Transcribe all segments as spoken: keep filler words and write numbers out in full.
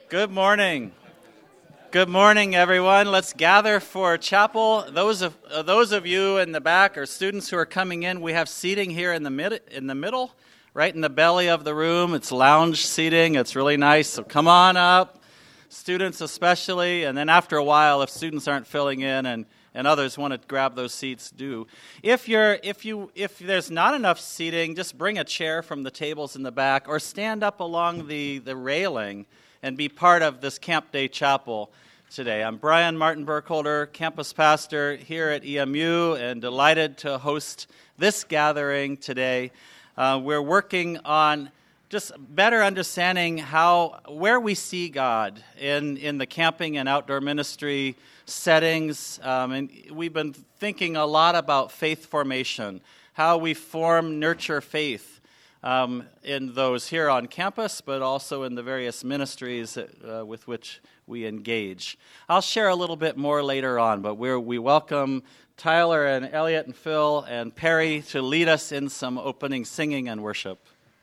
Good morning. Good morning, everyone. Let's gather for chapel. Those of uh, those of you in the back or students who are coming in, we have seating here in the mid in the middle, right in the belly of the room. It's lounge seating. It's really nice. So come on up, students especially. And then after a while, if students aren't filling in and and others want to grab those seats, do. If you're if you if there's not enough seating, just bring a chair from the tables in the back or stand up along the the railing and be part of this Camp Day Chapel today. I'm Brian Martin Burkholder, campus pastor here at E M U, and delighted to host this gathering today. Uh, we're working on just better understanding how where we see God in, in the camping and outdoor ministry settings. Um, and we've been thinking a lot about faith formation, how we form, nurture faith. Um, in those here on campus, but also in the various ministries that, uh, with which we engage. I'll share a little bit more later on, but we're, we welcome Tyler and Elliot and Phil and Perry to lead us in some opening singing and worship.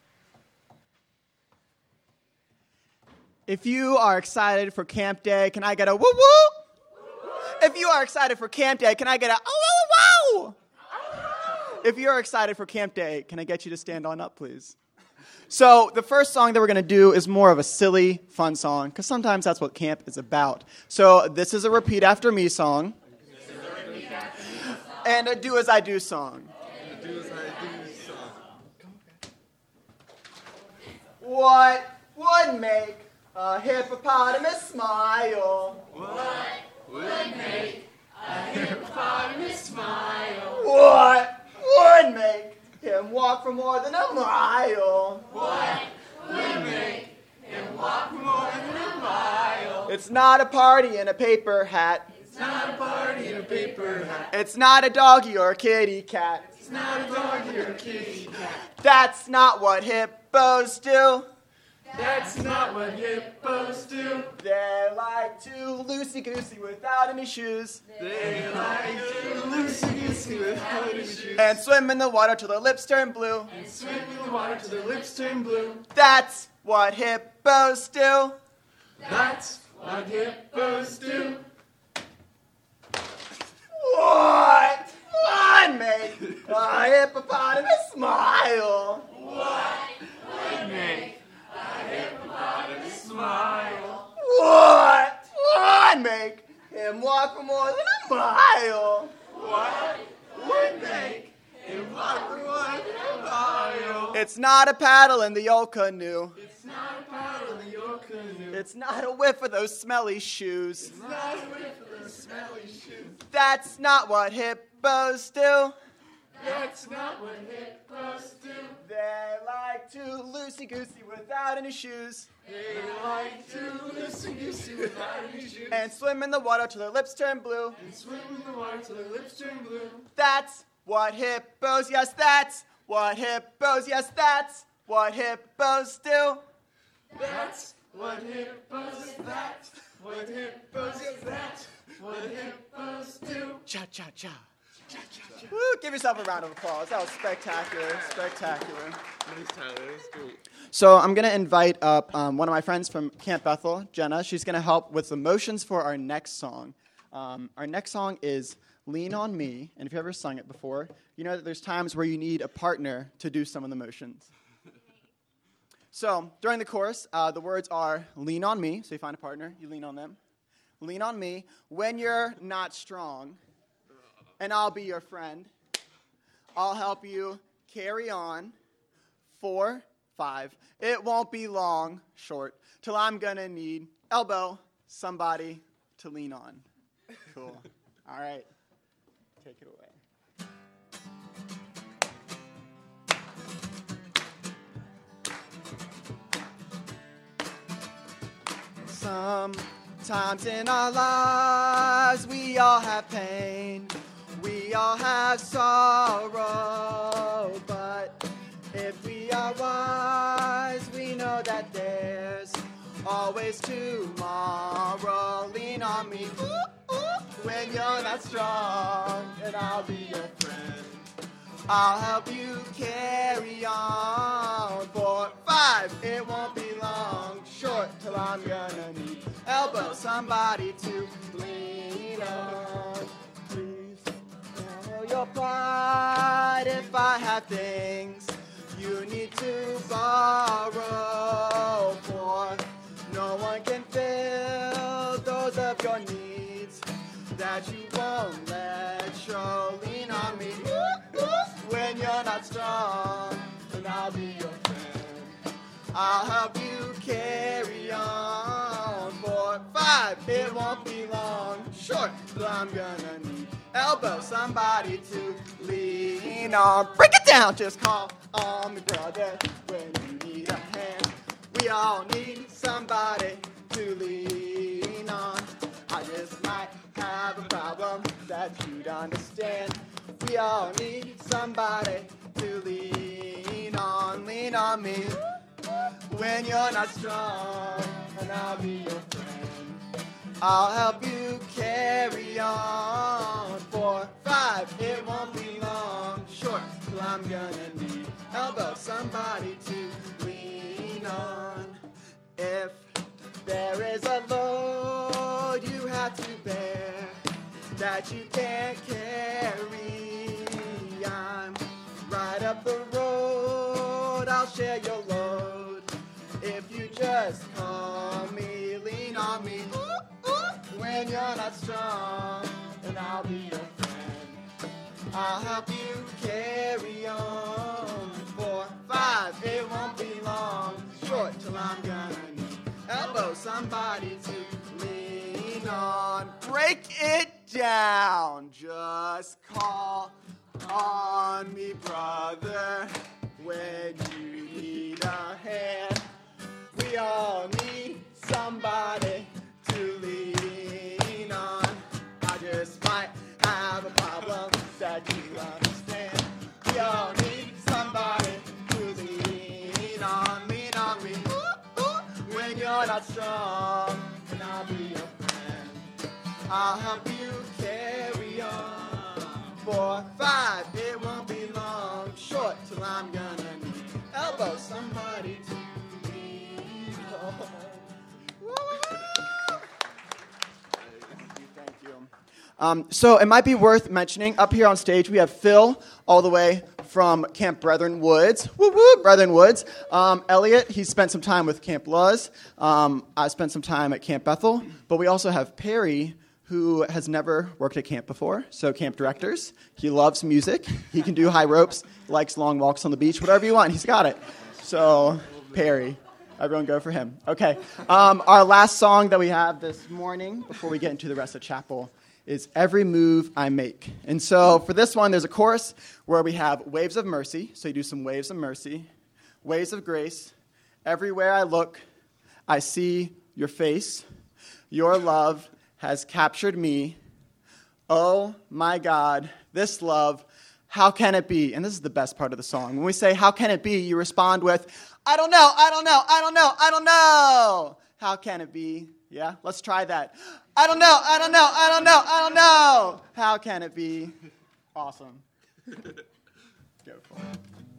If you are excited for Camp Day, can I get a woo-woo? If you are excited for Camp Day, can I get a oh-wow-wow? If you're excited for Camp Day, can I get you to stand on up, please? So the first song that we're going to do is more of a silly, fun song, because sometimes that's what camp is about. So this is a repeat after me song. This is a repeat after me song. And a do as I do song. And a do as I do song. What would make a hippopotamus smile? What would make a hippopotamus smile? What would make him walk for more than a mile? What would make him walk for more than a mile? It's not a party in a paper hat. It's not a party in a paper hat. It's not a doggy or a kitty cat. It's not a doggy or a kitty cat. That's not what hippos do. That's not what hippos do. They like to loosey-goosey without any shoes. They like to loosey-goosey without any shoes. And swim in the water till their lips turn blue. And swim in the water till their lips turn blue. That's what hippos do. That's what hippos do. What would make a hippopotamus smile? What would make a hippopotamus smile? What would make him walk for more than a mile? What would make him walk for more than a mile? It's not a paddle in the old canoe. It's not a paddle in your canoe. It's not a whiff of those smelly shoes. It's not a whiff of those smelly shoes. That's not what hippos do. That's not what hippos do. They like to loosey-goosey without any shoes. They like to loosey-goosey without any shoes. And swim in the water till their lips turn blue. And swim in the water till their lips turn blue. That's what hippos, yes, that's what hippos, yes, that's what hippos do. That's what hippos, that's what hippos, that's what hippos do. Cha-cha-cha. Woo, give yourself a round of applause. That was spectacular, spectacular. Nice, Tyler. That was great. So I'm going to invite up um, one of my friends from Camp Bethel, Jenna. She's going to help with the motions for our next song. Um, our next song is Lean on Me, and if you've ever sung it before, you know that there's times where you need a partner to do some of the motions. So during the chorus, uh, the words are lean on me, so you find a partner, you lean on them. Lean on me when you're not strong, and I'll be your friend. I'll help you carry on. Four, five. It won't be long, short, till I'm going to need elbow, somebody to lean on. Cool. All right. Take it away. Sometimes in our lives we all have pain. We all have sorrow, but if we are wise, we know that there's always tomorrow. Lean on me ooh, ooh, when you're not strong, and I'll be your friend. I'll help you carry on. Four, five, it won't be long, short till I'm gonna need I have things you need to borrow, for no one can fill those of your needs that you won't let show. Lean on me when you're not strong, and I'll be your friend. I'll help you carry on. For five, it won't be long. Short, but I'm gonna need elbow, somebody to lean on. Break it down, just call on me, brother, when you need a hand. We all need somebody to lean on. I just might have a problem that you'd understand. We all need somebody to lean on. Lean on me when you're not strong, and I'll be your friend. I'll help you carry on. For five, it won't be long. Short, till I'm gonna need elbow, somebody to lean on. If there is a load you have to bear that you can't carry, I'm right up the road, I'll share your load. If you just call me, lean on me when you're not strong, and I'll be your friend. I'll help you carry on. For five, it won't be long. Short, till I'm gonna need elbow, somebody to lean on. Break it down. Just call on me, brother, when you need a hand. We all need somebody to lean on. I just might have a problem that you understand. We all need somebody to lean on. Lean on me when you're not strong, and I'll be your friend. I'll help you carry on. For five, it won't be long. Short, till I'm gonna need elbow, somebody to lean on. Thank you, thank you. Um, so it might be worth mentioning, up here on stage we have Phil, all the way from Camp Brethren Woods. Woo woo, Brethren Woods. Um, Elliot, he spent some time with Camp Luz. Um, I spent some time at Camp Bethel. But we also have Perry, who has never worked at camp before, so camp directors. He loves music. He can do high ropes, likes long walks on the beach, whatever you want, he's got it. So, Perry, everyone go for him. Okay, um, our last song that we have this morning, before we get into the rest of chapel, is Every Move I Make. And so, for this one, there's a chorus where we have waves of mercy, so you do some waves of mercy, waves of grace. Everywhere I look, I see your face, your love has captured me. Oh my God, this love, how can it be? And this is the best part of the song. When we say, how can it be, you respond with, I don't know, I don't know, I don't know, I don't know. How can it be? Yeah, let's try that. I don't know, I don't know, I don't know, I don't know. How can it be? Awesome. Go for it.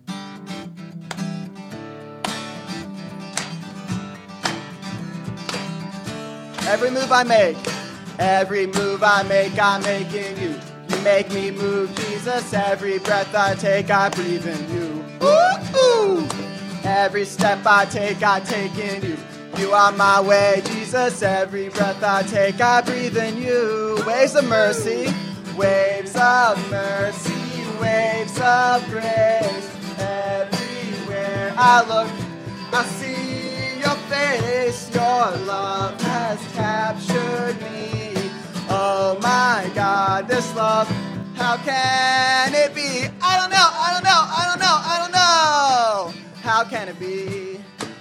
Every move I make, every move I make, I'm making you. You make me move, Jesus. Every breath I take, I breathe in you. Ooh, ooh. Every step I take, I take in you. You are my way, Jesus. Every breath I take, I breathe in you. Waves of mercy, waves of mercy, waves of grace. Everywhere I look, I see your face. Your love has captured me. Oh my God, this love, how can it be? I don't know, I don't know, I don't know, I don't know. How can it be?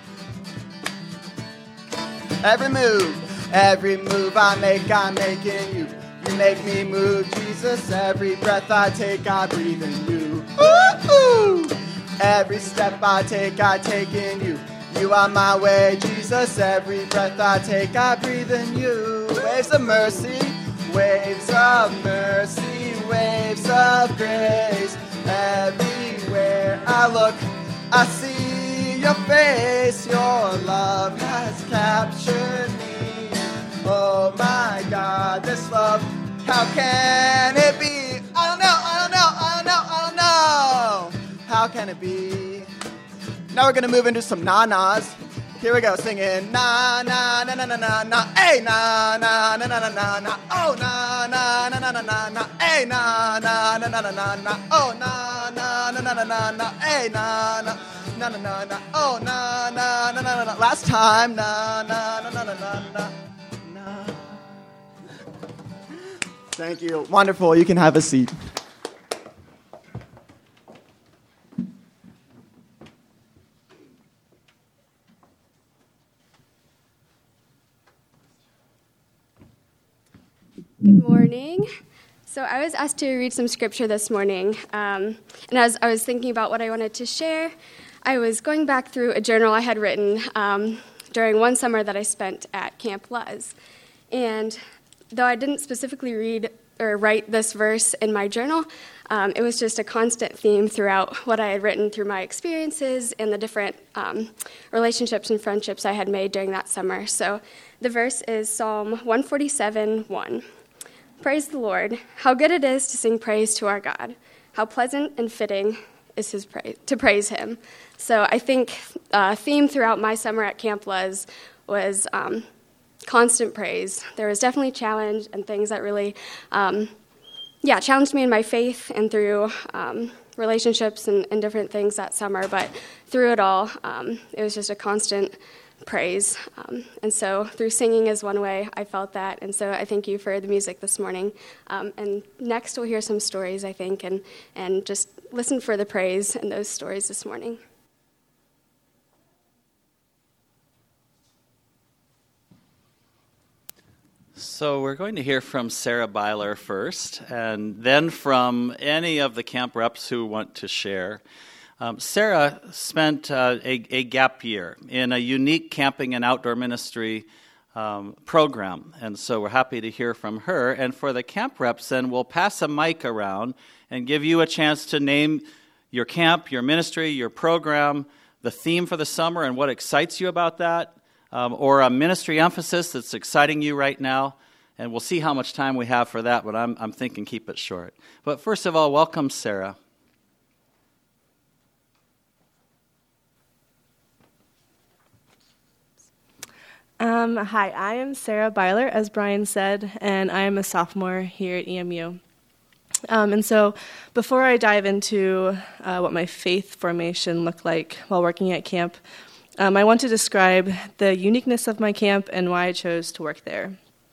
Every move, every move I make, I'm making you. You make me move, Jesus. Every breath I take, I breathe in you. Ooh, ooh. Every step I take, I take in you. You are my way, Jesus. Every breath I take, I breathe in you. Waves of mercy, waves of mercy, waves of grace. Everywhere I look, I see your face. Your love has captured me. Oh my God, this love, how can it be? I don't know, I don't know, I don't know, I don't know. wanna be. Now we're gonna move into some na-nas. Here we go, singing na na na na na na na, hey na na na na na na na, oh na na na na na na na, hey na na na na na na na, oh na na na na na na na, hey na na na na na na, oh na na na na na na. Last time, na na na na na na na. Thank you. Wonderful. You can have a seat. Good morning. So I was asked to read some scripture this morning, um, and as I was thinking about what I wanted to share, I was going back through a journal I had written um, during one summer that I spent at Camp Luz. And though I didn't specifically read or write this verse in my journal, um, it was just a constant theme throughout what I had written through my experiences and the different um, relationships and friendships I had made during that summer. So the verse is Psalm one forty-seven, one. Praise the Lord. How good it is to sing praise to our God. How pleasant and fitting is his praise, to praise him. So I think a uh, theme throughout my summer at Camp Luz was um, constant praise. There was definitely challenge and things that really, um, yeah, challenged me in my faith and through um, relationships and, and different things that summer. But through it all, um, it was just a constant praise. Um, and so through singing is one way I felt that. And so I thank you for the music this morning. Um, and next we'll hear some stories, I think, and, and just listen for the praise in those stories this morning. So we're going to hear from Sarah Byler first, and then from any of the camp reps who want to share. Um, Sarah spent uh, a, a gap year in a unique camping and outdoor ministry um, program, and so we're happy to hear from her. And for the camp reps, then we'll pass a mic around and give you a chance to name your camp, your ministry, your program, the theme for the summer and what excites you about that, um, or a ministry emphasis that's exciting you right now. And we'll see how much time we have for that, but I'm, I'm thinking keep it short. But first of all, welcome, Sarah. Um, hi, I am Sarah Byler, as Brian said, and I am a sophomore here at E M U. Um, and so before I dive into uh, what my faith formation looked like while working at camp, um, I want to describe the uniqueness of my camp and why I chose to work there.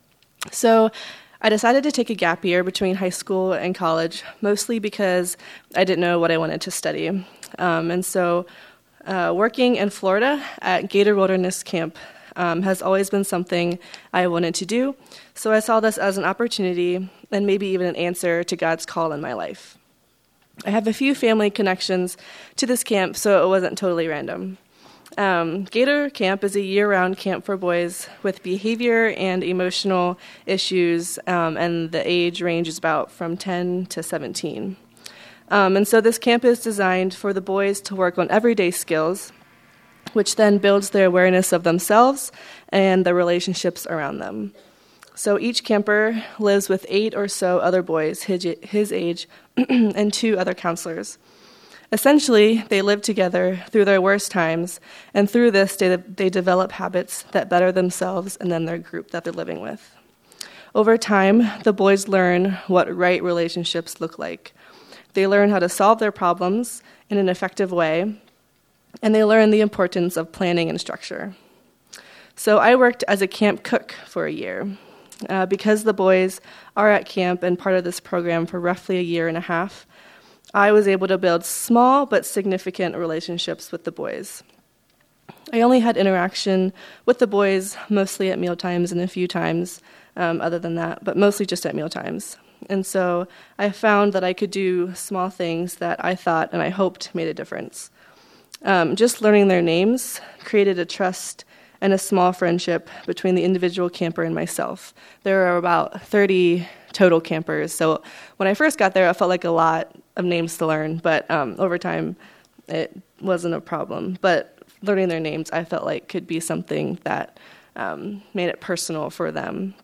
So I decided to take a gap year between high school and college, mostly because I didn't know what I wanted to study. Um, and so uh, working in Florida at Gator Wilderness Camp Um, has always been something I wanted to do, so I saw this as an opportunity and maybe even an answer to God's call in my life. I have a few family connections to this camp, so it wasn't totally random. Um, Gator Camp is a year-round camp for boys with behavior and emotional issues, um, and the age range is about from ten to seventeen. Um, and so this camp is designed for the boys to work on everyday skills, which then builds their awareness of themselves and the relationships around them. So each camper lives with eight or so other boys his, his age and two other counselors. Essentially, they live together through their worst times, and through this, they, they develop habits that better themselves and then their group that they're living with. Over time, the boys learn what right relationships look like. They learn how to solve their problems in an effective way, and they learn the importance of planning and structure. So I worked as a camp cook for a year. Uh, because the boys are at camp and part of this program for roughly a year and a half, I was able to build small but significant relationships with the boys. I only had interaction with the boys mostly at mealtimes and a few times um, other than that, but mostly just at mealtimes. And so I found that I could do small things that I thought and I hoped made a difference. Um, just learning their names created a trust and a small friendship between the individual camper and myself. There are about thirty total campers, so when I first got there, I felt like a lot of names to learn, but um, over time, it wasn't a problem. But learning their names, I felt like could be something that um, made it personal for them.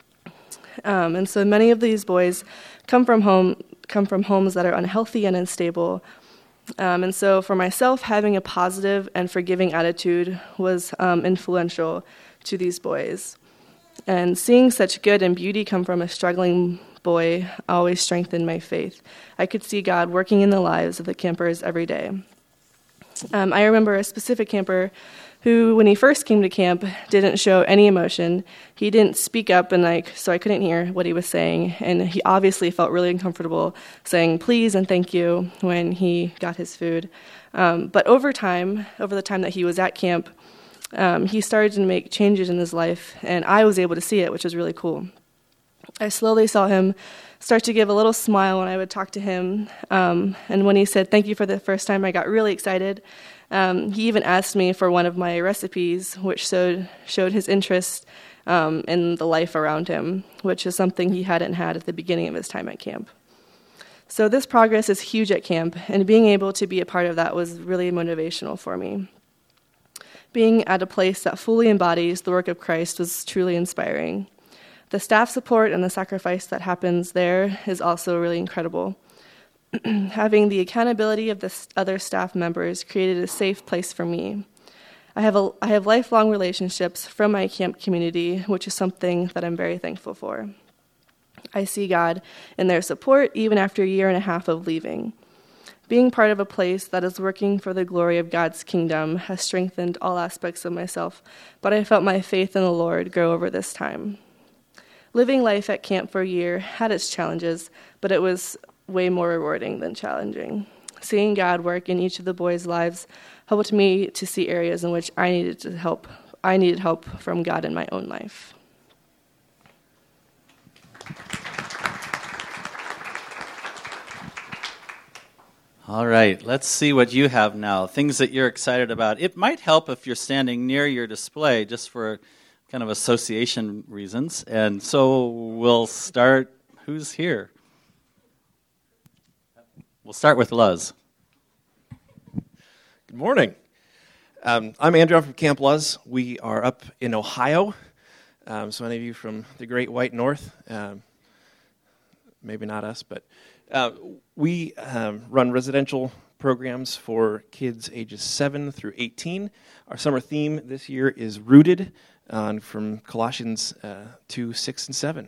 Um, and so many of these boys come from home, come from homes that are unhealthy and unstable. Um, and so for myself, having a positive and forgiving attitude was um, influential to these boys. And seeing such good and beauty come from a struggling boy always strengthened my faith. I could see God working in the lives of the campers every day. Um, I remember a specific camper who, when he first came to camp, didn't show any emotion. He didn't speak up, and like so I couldn't hear what he was saying. And he obviously felt really uncomfortable saying please and thank you when he got his food. Um, but over time, over the time that he was at camp, um, he started to make changes in his life, and I was able to see it, which was really cool. I slowly saw him start to give a little smile when I would talk to him. Um, and when he said thank you for the first time, I got really excited. Um, he even asked me for one of my recipes, which showed, showed his interest um, in the life around him, which is something he hadn't had at the beginning of his time at camp. So this progress is huge at camp, and being able to be a part of that was really motivational for me. Being at a place that fully embodies the work of Christ was truly inspiring. The staff support and the sacrifice that happens there is also really incredible. Having the accountability of the other staff members created a safe place for me. I have a, I have lifelong relationships from my camp community, which is something that I'm very thankful for. I see God in their support even after a year and a half of leaving. Being part of a place that is working for the glory of God's kingdom has strengthened all aspects of myself, but I felt my faith in the Lord grow over this time. Living life at camp for a year had its challenges, but it was way more rewarding than challenging. Seeing God work in each of the boys' lives helped me to see areas in which I needed to help. I needed help from God in my own life. All right, let's see what you have now. Things that you're excited about. It might help if you're standing near your display, just for kind of association reasons. And so we'll start. Who's here? We'll start with Luz. Good morning. Um, I'm Andrew. I'm from Camp Luz. We are up in Ohio. Um, so any of you from the Great White North, um, maybe not us, but uh, we um, run residential programs for kids ages seven through eighteen. Our summer theme this year is Rooted, uh, from Colossians uh, two, six, and seven.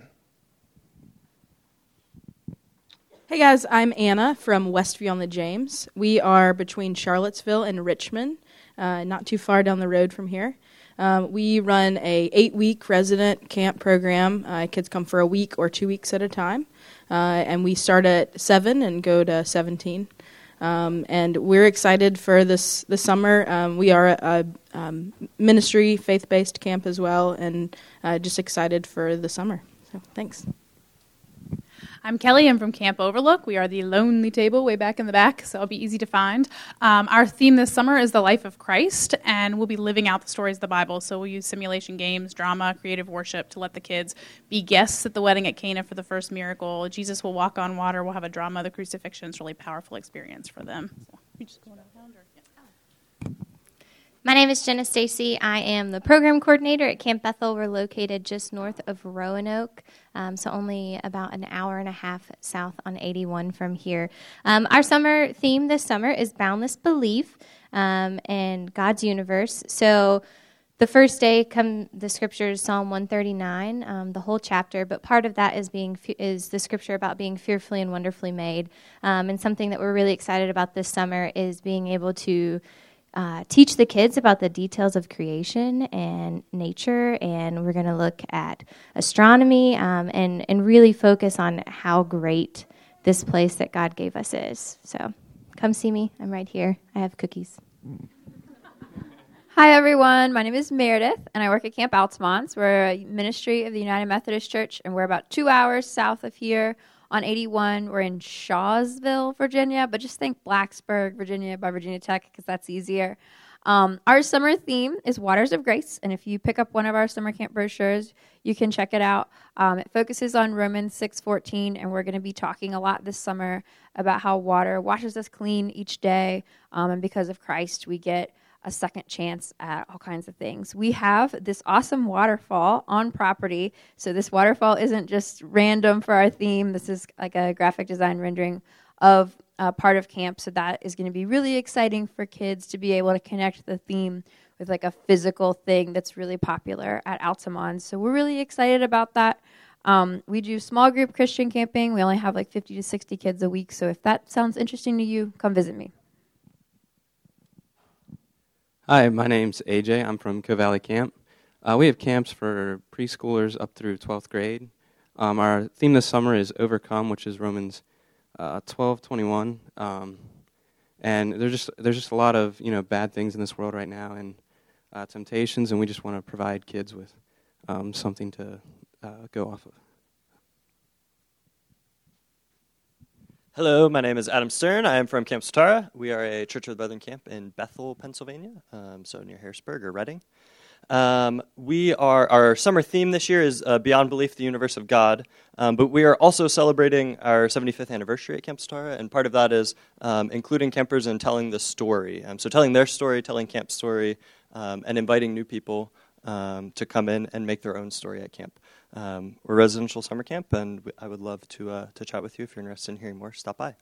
Hey guys, I'm Anna from Westview on the James. We are between Charlottesville and Richmond, uh, not too far down the road from here. Um, we run a eight-week resident camp program. Uh, kids come for a week or two weeks at a time, uh, and we start at seven and go to seventeen. Um, and we're excited for this this summer. Um, we are a, a um, ministry, faith-based camp as well, and uh, just excited for the summer. So thanks. I'm Kelly. I'm from Camp Overlook. We are the lonely table way back in the back, so it'll be easy to find. Um, our theme this summer is the life of Christ, and we'll be living out the stories of the Bible. So we'll use simulation games, drama, creative worship to let the kids be guests at the wedding at Cana for the first miracle. Jesus will walk on water. We'll have a drama of the crucifixion. It's a really powerful experience for them. So we just go around or yeah. My name is Jenna Stacy. I am the program coordinator at Camp Bethel. We're located just north of Roanoke, um, so only about an hour and a half south on eighty-one from here. Um, our summer theme this summer is Boundless Belief um, and God's Universe. So the first day, come the scriptures, Psalm one thirty-nine, um, the whole chapter, but part of that is being is the scripture about being fearfully and wonderfully made. Um, and something that we're really excited about this summer is being able to Uh, teach the kids about the details of creation and nature, and we're going to look at astronomy um, and, and really focus on how great this place that God gave us is. So come see me. I'm right here. I have cookies. Hi, everyone. My name is Meredith, and I work at Camp Altamont. We're a ministry of the United Methodist Church, and we're about two hours south of here on eighty-one. We're in Shawsville, Virginia, but just think Blacksburg, Virginia by Virginia Tech because that's easier. Um, our summer theme is Waters of Grace, and if you pick up one of our summer camp brochures, you can check it out. Um, it focuses on Romans six fourteen, and we're going to be talking a lot this summer about how water washes us clean each day, um, and because of Christ, we get a second chance at all kinds of things. We have this awesome waterfall on property. So this waterfall isn't just random for our theme. This is like a graphic design rendering of uh, part of camp, so that is going to be really exciting for kids to be able to connect the theme with like a physical thing that's really popular at Altamont. So we're really excited about that. Um, we do small group Christian camping. We only have like fifty to sixty kids a week, so if that sounds interesting to you, come visit me. Hi, my name's A J. I'm from Coe Valley Camp. Uh, we have camps for preschoolers up through twelfth grade. Um, our theme this summer is Overcome, which is Romans uh, twelve twenty-one. Um, and there's just there's just a lot of you know bad things in this world right now and uh, temptations, and we just want to provide kids with um, something to uh, go off of. Hello, my name is Adam Stern. I am from Camp Satara. We are a Church of the Brethren camp in Bethel, Pennsylvania, um, so near Harrisburg or Reading. Um, we are our summer theme this year is uh, Beyond Belief, the Universe of God, um, but we are also celebrating our seventy-fifth anniversary at Camp Satara, and part of that is um, including campers in telling the story. Um, so telling their story, telling camp's story, um, and inviting new people um, to come in and make their own story at camp. Um, we're a residential summer camp, and I would love to uh, to chat with you. If you're interested in hearing more, stop by.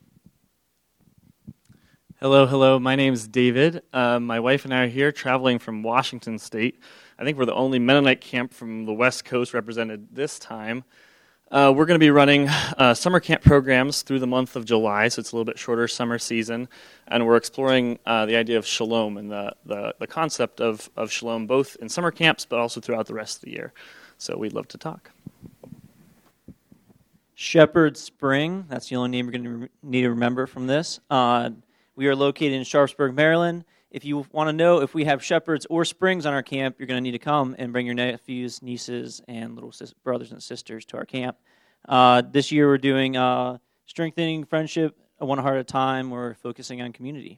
Hello, hello. My name is David. Uh, my wife and I are here traveling from Washington State. I think we're the only Mennonite camp from the West Coast represented this time. Uh, we're going to be running uh, summer camp programs through the month of July, so it's a little bit shorter summer season, and we're exploring uh, the idea of shalom and the, the, the concept of, of shalom both in summer camps but also throughout the rest of the year. So we'd love to talk. Shepherd Spring, that's the only name you're going to re- need to remember from this. Uh, we are located in Sharpsburg, Maryland. If you want to know if we have shepherds or springs on our camp, you're going to need to come and bring your nephews, nieces, and little sis- brothers and sisters to our camp. Uh, this year we're doing uh, strengthening friendship one heart at a time. We're focusing on community.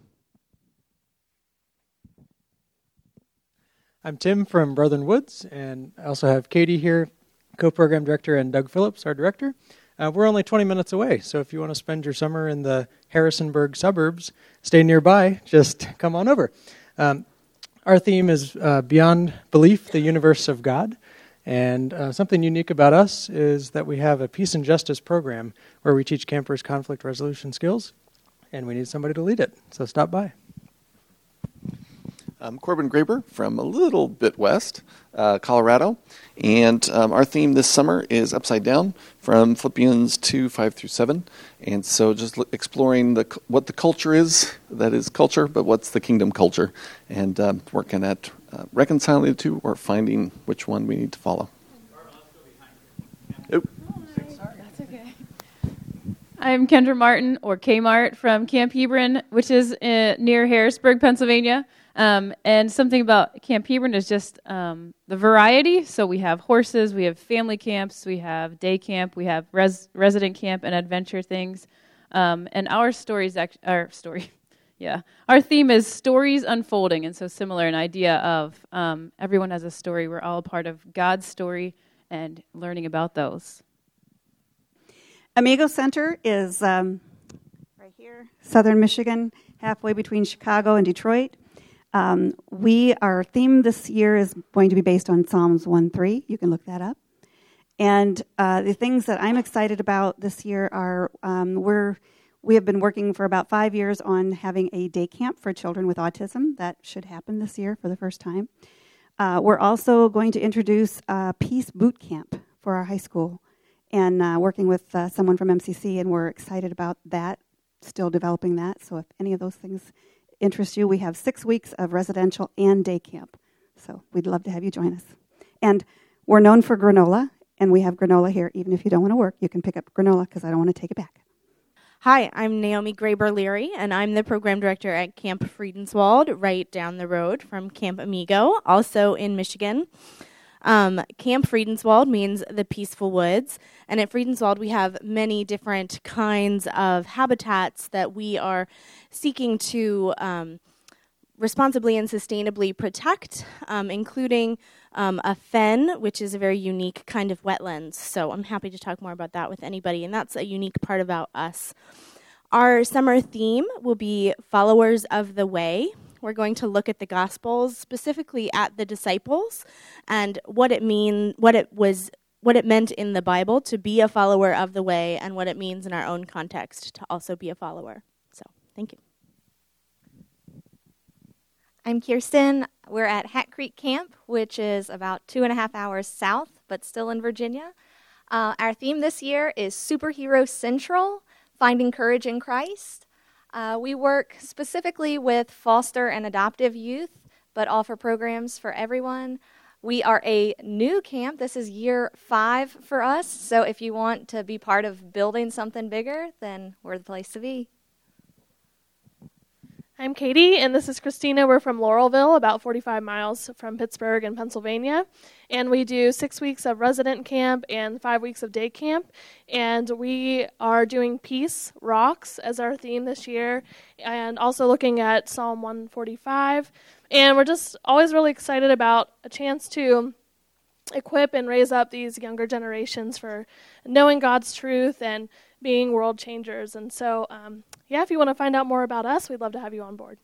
I'm Tim from Brethren Woods, and I also have Katie here, co-program director, and Doug Phillips, our director. Uh, we're only twenty minutes away, so if you want to spend your summer in the Harrisonburg suburbs, stay nearby, just come on over. Um, our theme is uh, Beyond Belief, the Universe of God, and uh, something unique about us is that we have a peace and justice program where we teach campers conflict resolution skills, and we need somebody to lead it, so stop by. I'm Corbin Graber from a little bit west, uh, Colorado, and um, our theme this summer is Upside Down from Philippians two, five through seven, and so just exploring the what the culture is, that is culture, but what's the kingdom culture, and um, working at uh, reconciling the two or finding which one we need to follow. Oh. That's okay. I'm Kendra Martin, or Kmart, from Camp Hebron, which is in, near Harrisburg, Pennsylvania. Um, and something about Camp Hebron is just um, the variety. So we have horses, we have family camps, we have day camp, we have res- resident camp and adventure things. Um, and our stories, act- our story, yeah, our theme is stories unfolding. And so similar, an idea of um, everyone has a story. We're all a part of God's story and learning about those. Amigo Center is um, right here, southern Michigan, halfway between Chicago and Detroit. Um, we, our theme this year is going to be based on Psalms one three. You can look that up. And uh, the things that I'm excited about this year are um, we're we have been working for about five years on having a day camp for children with autism. That should happen this year for the first time. Uh, we're also going to introduce a Peace Boot Camp for our high school, and uh, working with uh, someone from M C C, and we're excited about that, still developing that. So if any of those things interest you, we have six weeks of residential and day camp. So we'd love to have you join us. And we're known for granola, and we have granola here. Even if you don't want to work, you can pick up granola because I don't want to take it back. Hi, I'm Naomi Graber-Leary, and I'm the program director at Camp Friedenswald, right down the road from Camp Amigo, also in Michigan. Um, Camp Friedenswald means the peaceful woods, and at Friedenswald we have many different kinds of habitats that we are seeking to um, responsibly and sustainably protect, um, including um, a fen, which is a very unique kind of wetlands. So I'm happy to talk more about that with anybody, and that's a unique part about us. Our summer theme will be Followers of the Way. We're going to look at the Gospels, specifically at the disciples, and what it mean, what it was what it meant in the Bible to be a follower of the way and what it means in our own context to also be a follower. So, thank you. I'm Kirsten. We're at Hat Creek Camp, which is about two and a half hours south, but still in Virginia. Uh, our theme this year is Superhero Central, Finding Courage in Christ. Uh, we work specifically with foster and adoptive youth, but offer programs for everyone. We are a new camp. This is year five for us, so if you want to be part of building something bigger, then we're the place to be. I'm Katie, and this is Christina. We're from Laurelville, about forty-five miles from Pittsburgh in Pennsylvania. And we do six weeks of resident camp and five weeks of day camp. And we are doing Peace Rocks as our theme this year, and also looking at Psalm one forty-five. And we're just always really excited about a chance to equip and raise up these younger generations for knowing God's truth and being world changers. And so, um, yeah, if you want to find out more about us, we'd love to have you on board.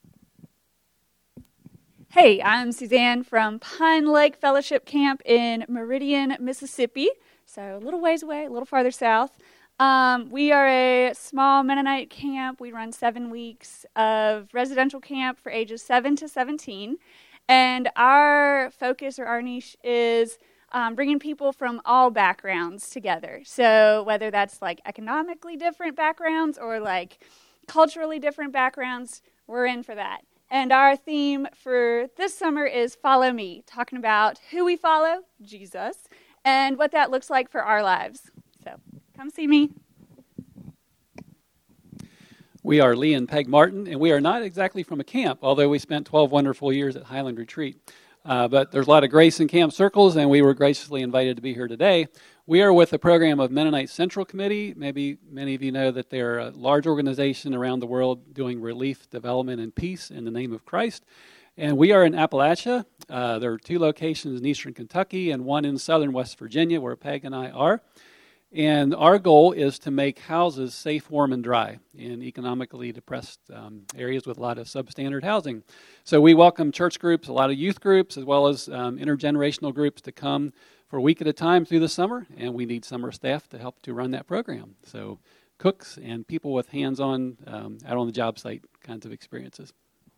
Hey, I'm Suzanne from Pine Lake Fellowship Camp in Meridian, Mississippi, so a little ways away, a little farther south. Um, we are a small Mennonite camp. We run seven weeks of residential camp for ages seven to seventeen, and our focus or our niche is Um, bringing people from all backgrounds together. So whether that's like economically different backgrounds or like culturally different backgrounds, we're in for that. And our theme for this summer is Follow Me, talking about who we follow, Jesus, and what that looks like for our lives. So come see me. We are Lee and Peg Martin, and we are not exactly from a camp, although we spent twelve wonderful years at Highland Retreat. Uh, but there's a lot of grace in camp circles, and we were graciously invited to be here today. We are with the program of Mennonite Central Committee. Maybe many of you know that they're a large organization around the world doing relief, development, and peace in the name of Christ. And we are in Appalachia. Uh, there are two locations in eastern Kentucky and one in southern West Virginia where Peg and I are. And our goal is to make houses safe, warm, and dry in economically depressed um, areas with a lot of substandard housing. So we welcome church groups, a lot of youth groups, as well as um, intergenerational groups to come for a week at a time through the summer, and we need summer staff to help to run that program. So cooks and people with hands-on, um, out on the job site kinds of experiences.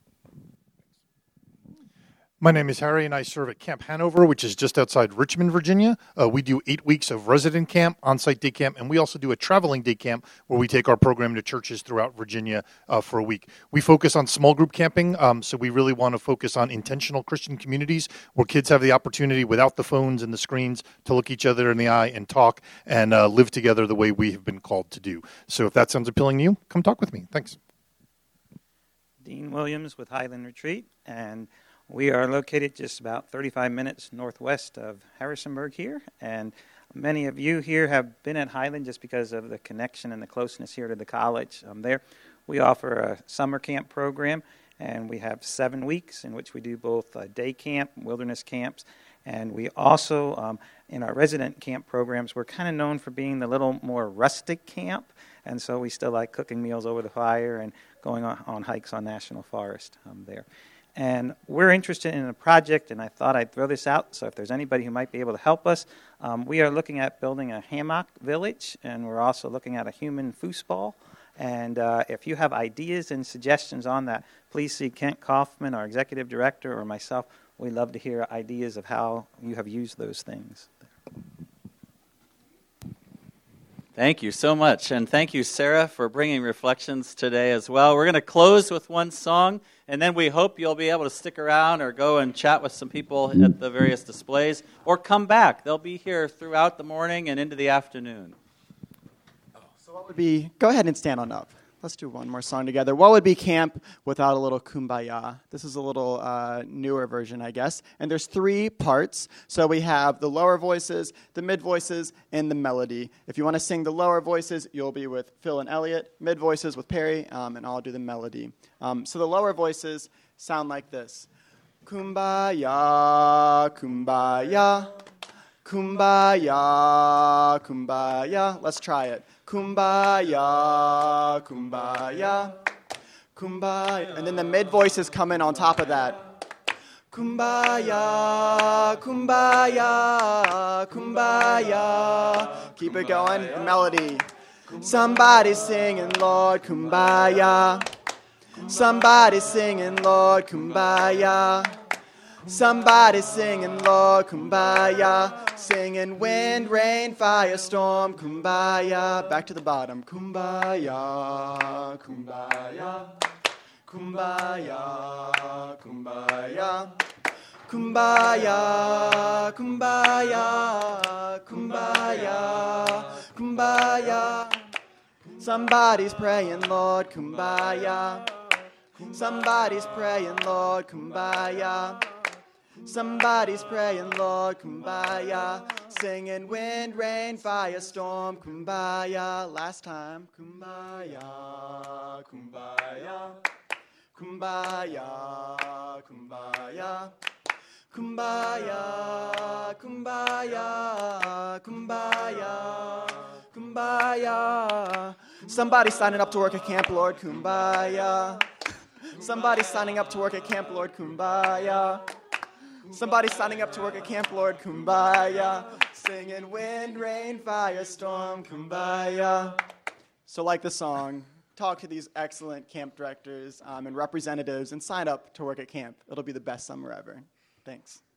My name is Harry, and I serve at Camp Hanover, which is just outside Richmond, Virginia. Uh, we do eight weeks of resident camp, on-site day camp, and we also do a traveling day camp where we take our program to churches throughout Virginia uh, for a week. We focus on small group camping, um, so we really want to focus on intentional Christian communities where kids have the opportunity, without the phones and the screens, to look each other in the eye and talk and uh, live together the way we have been called to do. So if that sounds appealing to you, come talk with me. Thanks. Dean Williams with Highland Retreat, and we are located just about thirty-five minutes northwest of Harrisonburg here, and many of you here have been at Highland just because of the connection and the closeness here to the college. Um, there, we offer a summer camp program, and we have seven weeks in which we do both uh, day camp, wilderness camps, and we also, um, in our resident camp programs, we're kind of known for being the little more rustic camp, and so we still like cooking meals over the fire and going on, on hikes on National Forest um, there. And we're interested in a project, and I thought I'd throw this out, so if there's anybody who might be able to help us, um, we are looking at building a hammock village, and we're also looking at a human foosball. And uh, if you have ideas and suggestions on that, please see Kent Kaufman, our executive director, or myself. We'd love to hear ideas of how you have used those things. Thank you so much, and thank you, Sarah, for bringing reflections today as well. We're going to close with one song, and then we hope you'll be able to stick around or go and chat with some people at the various displays, or come back. They'll be here throughout the morning and into the afternoon. So what would be, go ahead and stand on up. Let's do one more song together. What would be camp without a little kumbaya? This is a little uh, newer version, I guess. And there's three parts. So we have the lower voices, the mid voices, and the melody. If you want to sing the lower voices, you'll be with Phil and Elliot. Mid voices with Perry, um, and I'll do the melody. Um, so the lower voices sound like this. Kumbaya, kumbaya, kumbaya, kumbaya. Let's try it. Kumbaya, kumbaya, kumbaya. And then the mid voices come in on top of that. Kumbaya, kumbaya, kumbaya. Keep it going. Melody. Somebody singing, Lord, kumbaya. Somebody singing, Lord, kumbaya. Somebody singing, Lord, kumbaya. Singing wind, rain, fire, storm, kumbaya. Back to the bottom. Kumbaya, kumbaya. Kumbaya, kumbaya. Kumbaya, kumbaya, kumbaya, kumbaya. Somebody's praying, Lord, kumbaya. Somebody's praying, Lord, kumbaya. Somebody's praying, Lord, kumbaya. Singing wind, rain, fire, storm, kumbaya. Last time, kumbaya, kumbaya. Kumbaya, kumbaya. Kumbaya, kumbaya, kumbaya, kumbaya. Somebody signing up to work at Camp Lord, kumbaya. Somebody signing up to work at Camp Lord, kumbaya. Somebody signing up to work at Camp Lord, kumbaya. Singing wind, rain, fire, storm, kumbaya. So like the song, talk to these excellent camp directors um, and representatives and sign up to work at camp. It'll be the best summer ever. Thanks.